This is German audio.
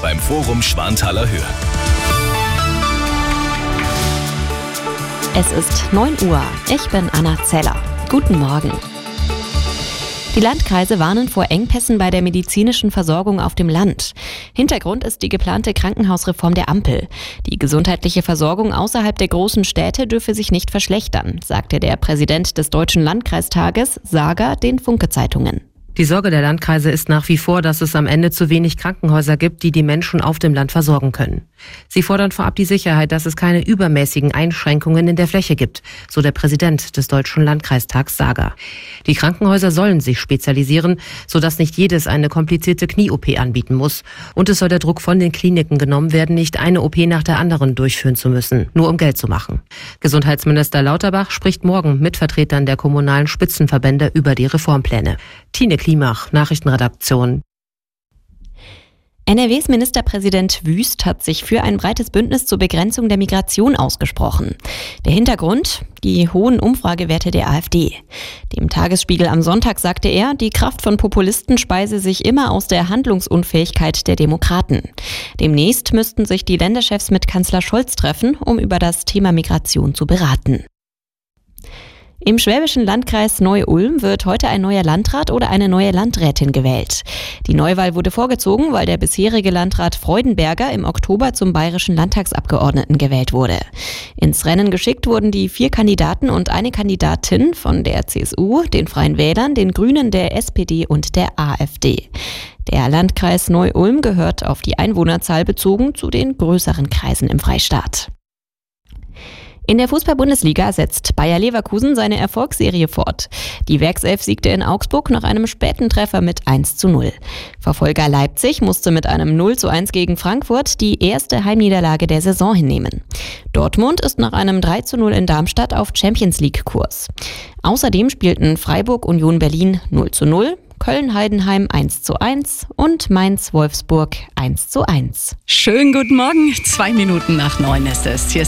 beim Forum Schwanthaler Höhe. Es ist 9 Uhr. Ich bin Anna Zeller. Guten Morgen. Die Landkreise warnen vor Engpässen bei der medizinischen Versorgung auf dem Land. Hintergrund ist die geplante Krankenhausreform der Ampel. Die gesundheitliche Versorgung außerhalb der großen Städte dürfe sich nicht verschlechtern, sagte der Präsident des Deutschen Landkreistages, Sager, den Funke-Zeitungen. Die Sorge der Landkreise ist nach wie vor, dass es am Ende zu wenig Krankenhäuser gibt, die die Menschen auf dem Land versorgen können. Sie fordern vorab die Sicherheit, dass es keine übermäßigen Einschränkungen in der Fläche gibt, so der Präsident des Deutschen Landkreistags Sager. Die Krankenhäuser sollen sich spezialisieren, sodass nicht jedes eine komplizierte Knie-OP anbieten muss. Und es soll der Druck von den Kliniken genommen werden, nicht eine OP nach der anderen durchführen zu müssen, nur um Geld zu machen. Gesundheitsminister Lauterbach spricht morgen mit Vertretern der kommunalen Spitzenverbände über die Reformpläne. Tine Klimach, Nachrichtenredaktion. NRWs Ministerpräsident Wüst hat sich für ein breites Bündnis zur Begrenzung der Migration ausgesprochen. Der Hintergrund? Die hohen Umfragewerte der AfD. Dem Tagesspiegel am Sonntag sagte er, die Kraft von Populisten speise sich immer aus der Handlungsunfähigkeit der Demokraten. Demnächst müssten sich die Länderchefs mit Kanzler Scholz treffen, um über das Thema Migration zu beraten. Im schwäbischen Landkreis Neu-Ulm wird heute ein neuer Landrat oder eine neue Landrätin gewählt. Die Neuwahl wurde vorgezogen, weil der bisherige Landrat Freudenberger im Oktober zum bayerischen Landtagsabgeordneten gewählt wurde. Ins Rennen geschickt wurden die 4 Kandidaten und eine Kandidatin von der CSU, den Freien Wählern, den Grünen, der SPD und der AfD. Der Landkreis Neu-Ulm gehört auf die Einwohnerzahl bezogen zu den größeren Kreisen im Freistaat. In der Fußball-Bundesliga setzt Bayer Leverkusen seine Erfolgsserie fort. Die Werkself siegte in Augsburg nach einem späten Treffer mit 1:0. Verfolger Leipzig musste mit einem 0:1 gegen Frankfurt die erste Heimniederlage der Saison hinnehmen. Dortmund ist nach einem 3:0 in Darmstadt auf Champions-League-Kurs. Außerdem spielten Freiburg Union Berlin 0:0, Köln-Heidenheim 1:1 und Mainz-Wolfsburg 1:1. Schönen guten Morgen, 2 Minuten nach 9 ist es. Hier ist